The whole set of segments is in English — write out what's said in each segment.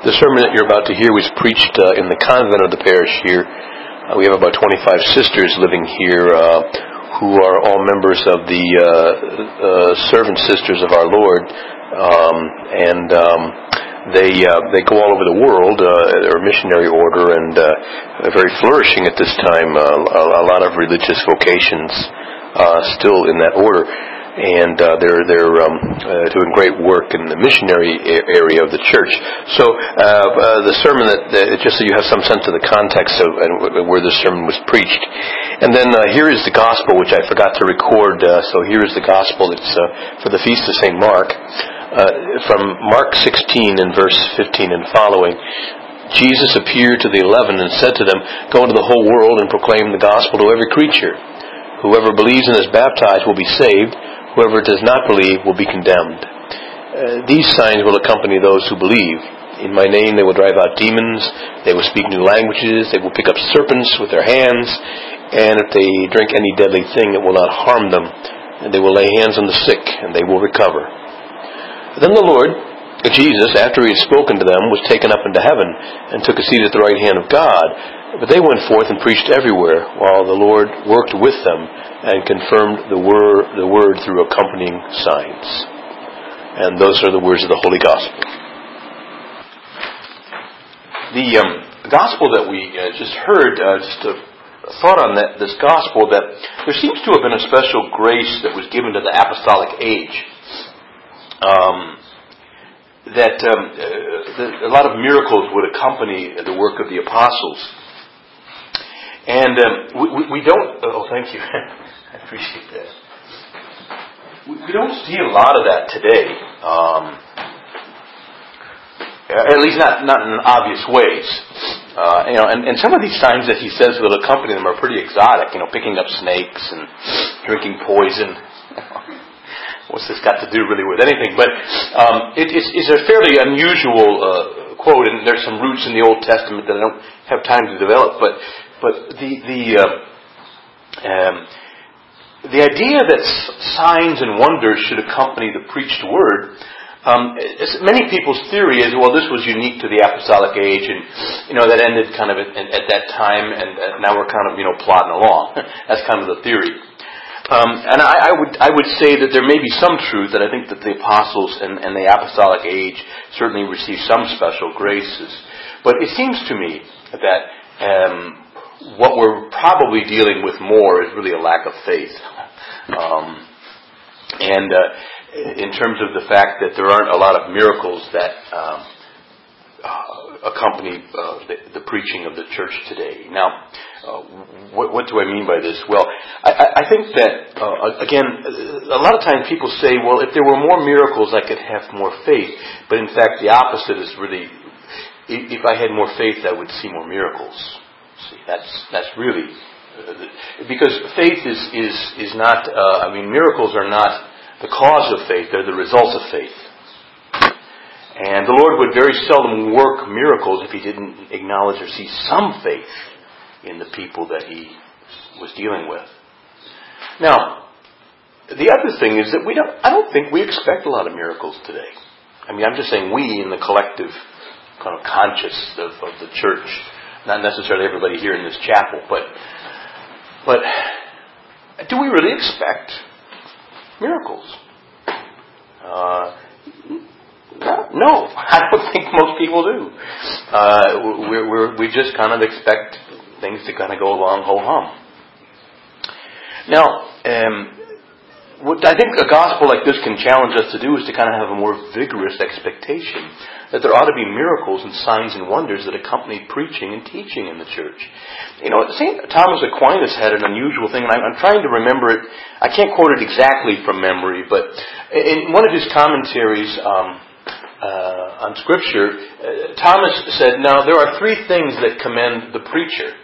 The sermon that you're about to hear was preached in the convent of the parish here. We have about 25 sisters living here who are all members of the servant sisters of our Lord, they go all over the world. They're a missionary order and very flourishing at this time. A lot of religious vocations still in that order. And they're doing great work in the missionary area of the church. So the sermon, just so you have some sense of the context of and where the sermon was preached. And then here is the gospel, which I forgot to record. So here is the gospel. It's for the Feast of St. Mark. From Mark 16 and verse 15 and following. Jesus appeared to the 11 and said to them, "Go into the whole world and proclaim the gospel to every creature. Whoever believes and is baptized will be saved. Whoever does not believe will be condemned. These signs will accompany those who believe. In my name they will drive out demons, they will speak new languages, they will pick up serpents with their hands, and if they drink any deadly thing it will not harm them, and they will lay hands on the sick, and they will recover." Then the Lord, Jesus, after he had spoken to them, was taken up into heaven, and took a seat at the right hand of God. But they went forth and preached everywhere, while the Lord worked with them and confirmed the word through accompanying signs. And those are the words of the Holy Gospel. The Gospel that we just heard, just a thought on this Gospel, that there seems to have been a special grace that was given to the apostolic age. That a lot of miracles would accompany the work of the apostles. And we don't... Oh, thank you. I appreciate that. We don't see a lot of that today. At least not in obvious ways. And some of these signs that he says will accompany them are pretty exotic. Picking up snakes and drinking poison. What's this got to do really with anything? But it's a fairly unusual quote, and there's some roots in the Old Testament that I don't have time to develop. But the idea that signs and wonders should accompany the preached word, many people's theory is, well, this was unique to the apostolic age, and that ended kind of at that time, and now we're kind of plodding along. That's kind of the theory. And I would say that there may be some truth, that I think that the apostles and the apostolic age certainly received some special graces. But it seems to me that what we're probably dealing with more is really a lack of faith. In terms of the fact that there aren't a lot of miracles that accompany the preaching of the church today. Now, what do I mean by this? Well, I think that, again, a lot of times people say, well, if there were more miracles, I could have more faith. But in fact, the opposite is really, if I had more faith, I would see more miracles. See, that's really, because faith is not, miracles are not the cause of faith, they're the result of faith. And the Lord would very seldom work miracles if He didn't acknowledge or see some faith in the people that He was dealing with. Now, the other thing is that I don't think we expect a lot of miracles today. I'm just saying we in the collective kind of conscious of the church, not necessarily everybody here in this chapel, but do we really expect miracles? No, I don't think most people do. We just kind of expect things to kind of go along ho-hum. Now, what I think a gospel like this can challenge us to do is to kind of have a more vigorous expectation that there ought to be miracles and signs and wonders that accompany preaching and teaching in the church. St. Thomas Aquinas had an unusual thing, and I'm trying to remember it. I can't quote it exactly from memory, but in one of his commentaries on Scripture, Thomas said, now there are three things that commend the preacher.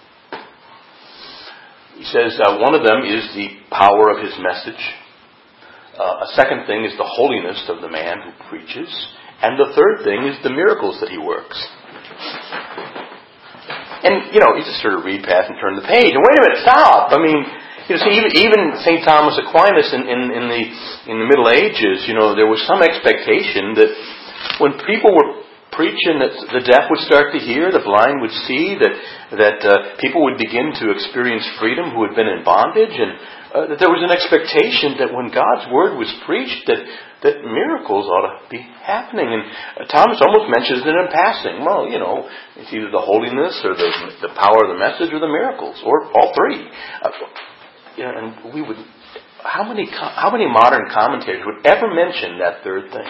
He says one of them is the power of his message. A second thing is the holiness of the man who preaches. And the third thing is the miracles that he works. And, you just sort of read past and turn the page. And wait a minute, stop! Even St. Thomas Aquinas in the Middle Ages, there was some expectation that when people were preaching that the deaf would start to hear, the blind would see, that people would begin to experience freedom who had been in bondage, and that there was an expectation that when God's Word was preached, that miracles ought to be happening. And Thomas almost mentions it in passing. Well, it's either the holiness or the power of the message or the miracles, or all three. And we would... How many modern commentators would ever mention that third thing?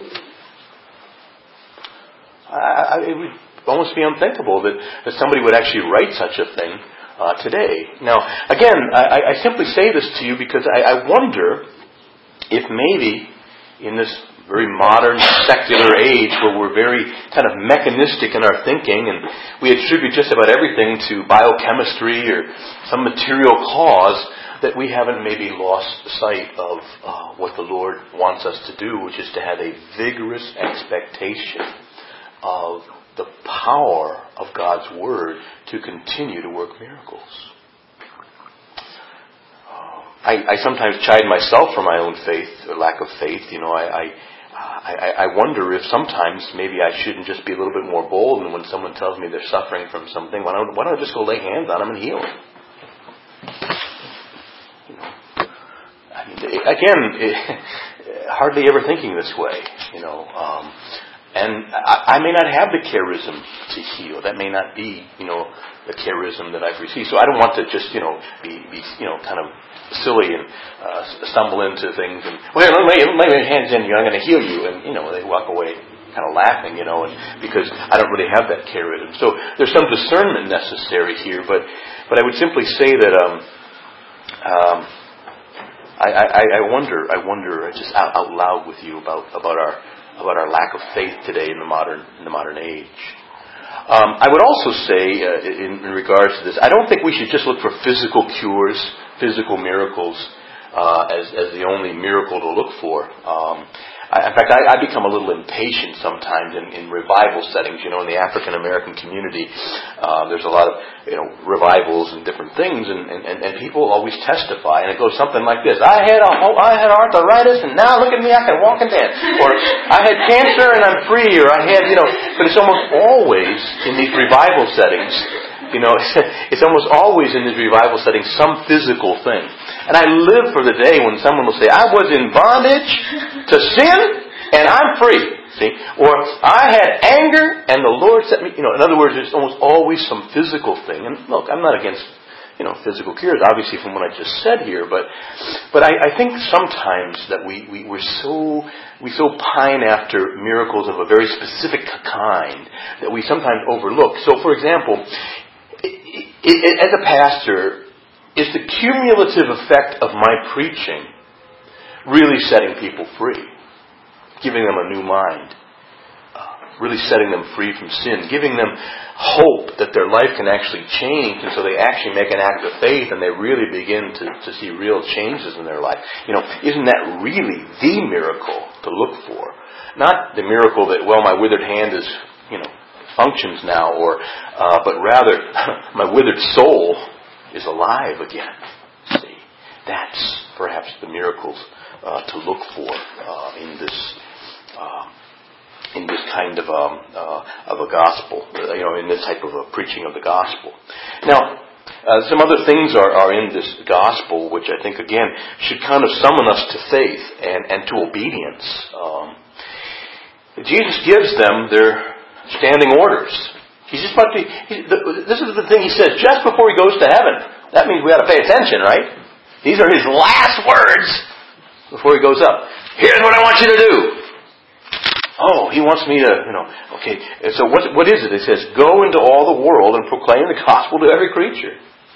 It would almost be unthinkable that somebody would actually write such a thing today. Now, again, I simply say this to you because I wonder if maybe in this very modern, secular age where we're very kind of mechanistic in our thinking and we attribute just about everything to biochemistry or some material cause, that we haven't maybe lost sight of what the Lord wants us to do, which is to have a vigorous expectation of the power of God's Word to continue to work miracles. I sometimes chide myself for my own faith, or lack of faith. I wonder if sometimes maybe I shouldn't just be a little bit more bold, and when someone tells me they're suffering from something, why don't I just go lay hands on them and heal them? Again, hardly ever thinking this way, and I may not have the charism to heal. That may not be, the charism that I've received. So I don't want to just, be kind of silly and stumble into things and, well, lay your hands in you, I'm going to heal you, and they walk away kind of laughing, and because I don't really have that charism. So there's some discernment necessary here, but I would simply say that I wonder just out loud with you about our lack of faith today in the modern age. I would also say in regards to this, I don't think we should just look for physical cures, physical miracles as the only miracle to look for. In fact, I become a little impatient sometimes in revival settings. In the African American community, there's a lot of revivals and different things, and people always testify, and it goes something like this: I had arthritis, and now look at me, I can walk and dance. Or I had cancer and I'm free. Or I had, but it's almost always in these revival settings. It's almost always in these revival settings some physical thing. And I live for the day when someone will say, I was in bondage to sin and I'm free. See? Or I had anger and the Lord set me... in other words, there's almost always some physical thing. And look, I'm not against, physical cures, obviously from what I just said here. But I think sometimes that we so pine after miracles of a very specific kind that we sometimes overlook. So, for example... as a pastor, is the cumulative effect of my preaching really setting people free? Giving them a new mind. Really setting them free from sin. Giving them hope that their life can actually change, and so they actually make an act of faith and they really begin to see real changes in their life. Isn't that really the miracle to look for? Not the miracle that, my withered hand is, functions now, but rather my withered soul is alive again. See, that's perhaps the miracles to look for in this kind of a gospel, in this type of a preaching of the gospel. Now, some other things are in this gospel, which I think again should kind of summon us to faith and to obedience. Jesus gives them their standing orders. He's just about to... this is the thing he says just before he goes to heaven. That means we ought to pay attention, right? These are his last words before he goes up. Here's what I want you to do. Oh, he wants me to, okay. So what is it? It says, go into all the world and proclaim the gospel to every creature.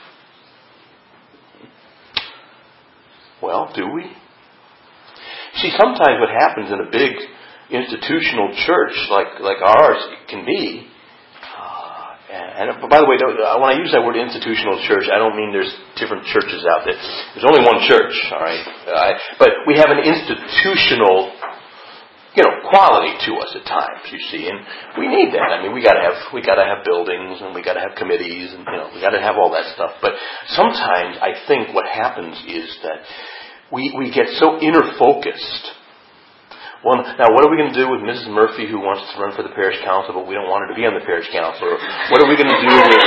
Well, do we? See, sometimes what happens in a big institutional church like ours can be, and by the way, when I use that word institutional church, I don't mean there's different churches out there. There's only one church, all right? But we have an institutional, quality to us at times, you see, and we need that. I mean, we got to have buildings, and we got to have committees, and we got to have all that stuff. But sometimes I think what happens is that we get so inner focused. Well, now what are we going to do with Mrs. Murphy who wants to run for the parish council, but we don't want her to be on the parish council? Or what are we going to do with?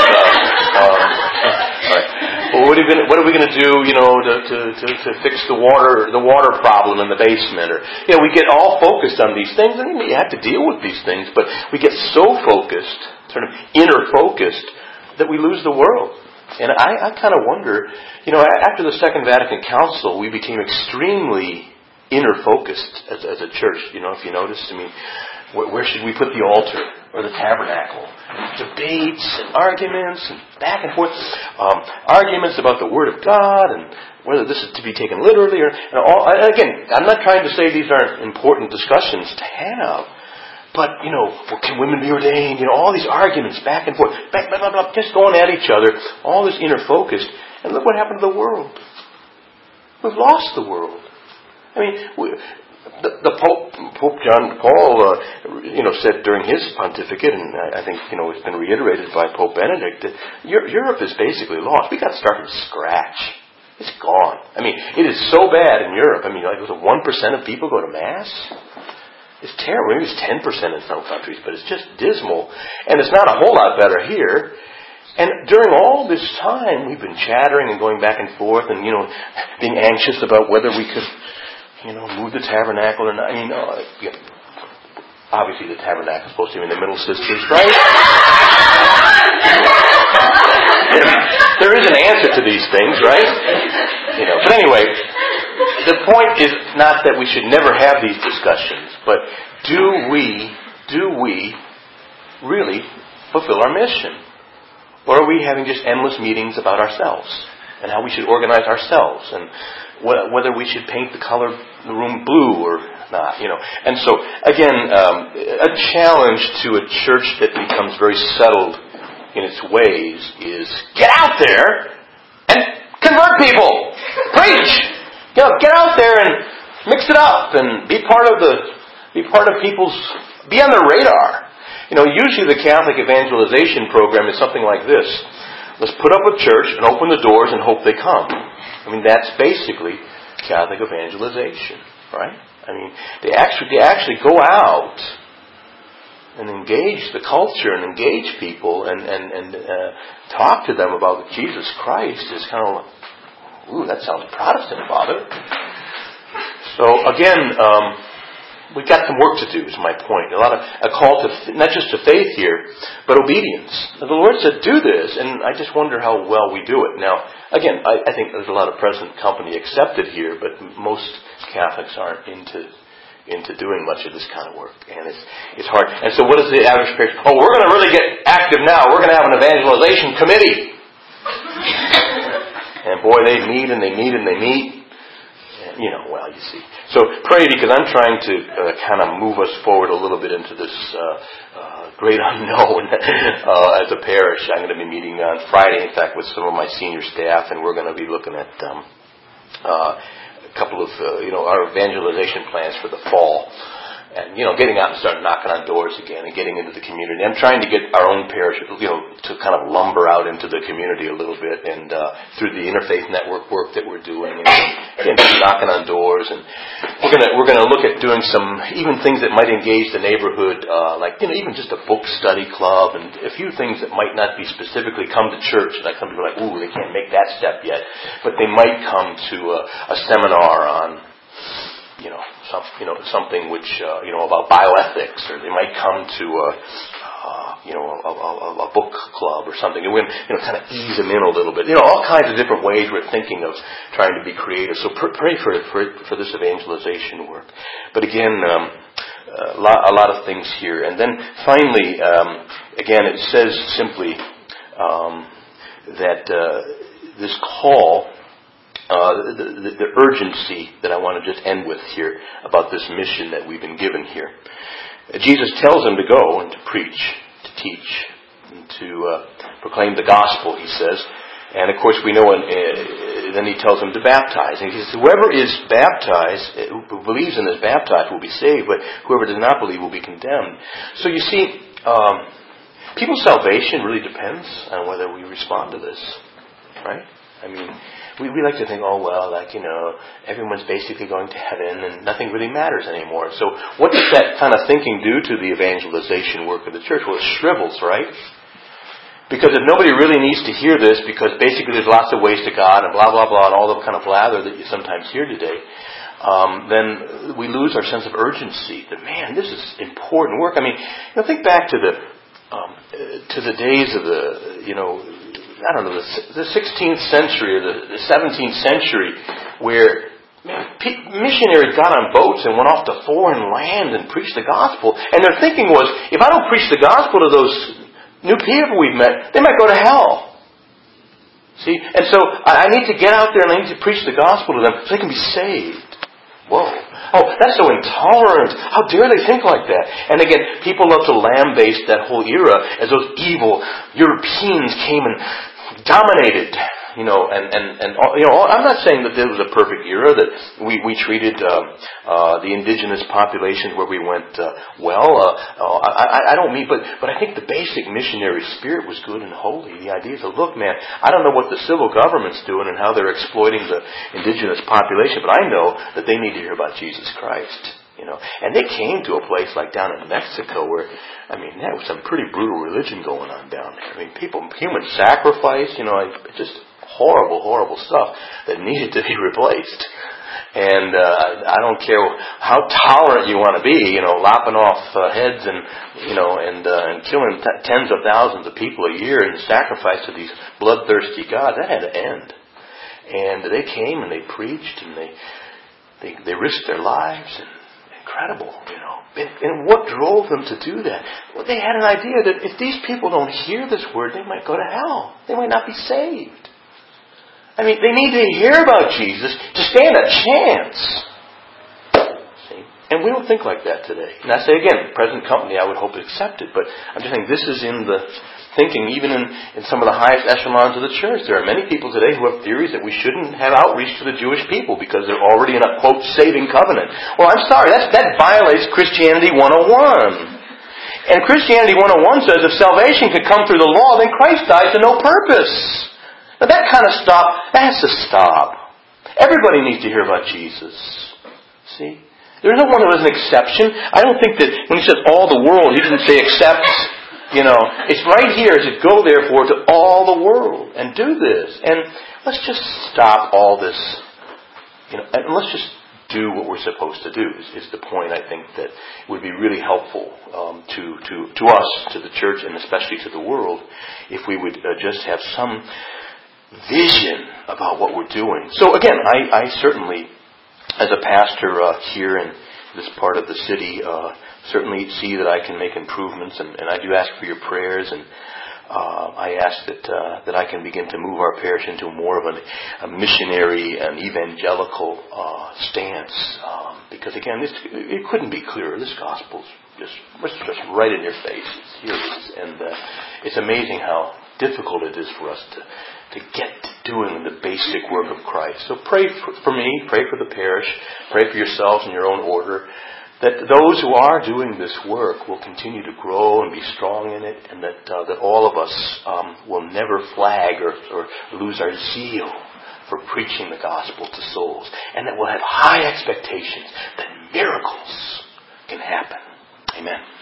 Well, what are we going to do? To fix the water problem in the basement, or we get all focused on these things, and you have to deal with these things, but we get so focused, sort of inner focused, that we lose the world. And I kind of wonder, after the Second Vatican Council, we became extremely inner focused as a church. If you notice, where should we put the altar or the tabernacle? And debates and arguments and back and forth, arguments about the Word of God and whether this is to be taken literally or again, I'm not trying to say these aren't important discussions to have, but can women be ordained? All these arguments back and forth, blah, blah, blah, just going at each other, all this inner focused, and look what happened to the world. We've lost the world. The Pope John Paul, said during his pontificate, and I think it's been reiterated by Pope Benedict, that Europe is basically lost. We got to start from scratch. It's gone. It is so bad in Europe. Was it 1% of people go to Mass? It's terrible. Maybe it's 10% in some countries, but it's just dismal, and it's not a whole lot better here. And during all this time, we've been chattering and going back and forth, and being anxious about whether we could move the tabernacle or not. Obviously the tabernacle is supposed to be in the middle, sisters, right? There is an answer to these things, right? But anyway, the point is not that we should never have these discussions, but do we really fulfill our mission? Or are we having just endless meetings about ourselves and how we should organize ourselves and whether we should paint the room blue or not, And so, again, a challenge to a church that becomes very settled in its ways is get out there and convert people. Preach! Get out there and mix it up and be part of be on their radar. Usually the Catholic evangelization program is something like this. Let's put up a church and open the doors and hope they come. That's basically Catholic evangelization, right? They actually go out and engage the culture and engage people and talk to them about Jesus Christ. Is kind of like, ooh, that sounds Protestant, Father. So again, we've got some work to do, is my point. A call to, not just to faith here, but obedience. The Lord said, do this, and I just wonder how well we do it. Now, again, I think there's a lot of present company accepted here, but most Catholics aren't into doing much of this kind of work, and it's hard. And so what is the average parish? Oh, we're going to really get active now. We're going to have an evangelization committee. And boy, they meet and they meet and they meet. Well, you see. So pray, because I'm trying to kind of move us forward a little bit into this great unknown as a parish. I'm going to be meeting on Friday, in fact, with some of my senior staff, and we're going to be looking at a couple of our evangelization plans for the fall. And, getting out and start knocking on doors again and getting into the community. I'm trying to get our own parish, to kind of lumber out into the community a little bit, and through the interfaith network work that we're doing, and knocking on doors. And we're gonna look at doing some even things that might engage the neighborhood, like even just a book study club and a few things that might not be specifically come to church. Like some people are like, ooh, they can't make that step yet, but they might come to a seminar on something which about bioethics, or they might come to a book club or something. And we're going to kind of ease them in a little bit. All kinds of different ways we're thinking of trying to be creative. So pray for this evangelization work. But again, a lot of things here. And then finally, again, it says simply that this call. The urgency that I want to just end with here about this mission that we've been given here. Jesus tells them to go and to preach, to teach, and to proclaim the gospel, he says. And of course we know, then he tells them to baptize. And he says, whoever is baptized, who believes and is baptized will be saved, but whoever does not believe will be condemned. So you see, people's salvation really depends on whether we respond to this, right? we like to think, everyone's basically going to heaven and nothing really matters anymore. So what does that kind of thinking do to the evangelization work of the church? Well, it shrivels, right? Because if nobody really needs to hear this, because basically there's lots of ways to God and blah, blah, blah, and all the kind of blather that you sometimes hear today, then we lose our sense of urgency. That, man, this is important work. I mean, think back to the days of the 16th century or the 17th century, where missionaries got on boats and went off to foreign land and preached the gospel. And their thinking was, if I don't preach the gospel to those new people we've met, they might go to hell. See? And so I need to get out there and I need to preach the gospel to them so they can be saved. Whoa. Oh, that's so intolerant. How dare they think like that? And again, people love to lambaste that whole era as those evil Europeans came and dominated. I'm not saying that this was a perfect era, that we treated the indigenous populations where we went well. I don't mean, but I think the basic missionary spirit was good and holy. The idea is, look, man, I don't know what the civil government's doing and how they're exploiting the indigenous population, but I know that they need to hear about Jesus Christ. And they came to a place like down in Mexico where, there was some pretty brutal religion going on down there. Human sacrifice, just horrible, horrible stuff that needed to be replaced. And I don't care how tolerant you want to be, lopping off heads and killing tens of thousands of people a year in sacrifice to these bloodthirsty gods. That had to end. And they came and they preached and they risked their lives. And incredible, And what drove them to do that? Well, they had an idea that if these people don't hear this word, they might go to hell. They might not be saved. They need to hear about Jesus to stand a chance. See? And we don't think like that today. And I say again, present company, I would hope accept it. But I'm just saying, this is in the thinking, even in some of the highest echelons of the church. There are many people today who have theories that we shouldn't have outreach to the Jewish people because they're already in a, quote, saving covenant. Well, I'm sorry, that violates Christianity 101. And Christianity 101 says if salvation could come through the law, then Christ died to no purpose. Now that kind of that has to stop. Everybody needs to hear about Jesus. See? There's no one who is an exception. I don't think that when he says all the world, he didn't say except... it's right here. It says, go therefore to all the world and do this. And let's just stop all this, and let's just do what we're supposed to do is the point I think that would be really helpful to us, to the church, and especially to the world, if we would just have some vision about what we're doing. So again, I certainly, as a pastor here in this part of the city, certainly see that I can make improvements, and I do ask for your prayers, and I ask that I can begin to move our parish into more of a missionary and evangelical stance, because again, it couldn't be clearer. This gospel's just right in your face. Here it is, and it's amazing how difficult it is for us to get to doing the basic work of Christ. So pray for me, pray for the parish, pray for yourselves in your own order, that those who are doing this work will continue to grow and be strong in it, and that all of us will never flag or lose our zeal for preaching the gospel to souls, and that we'll have high expectations that miracles can happen. Amen.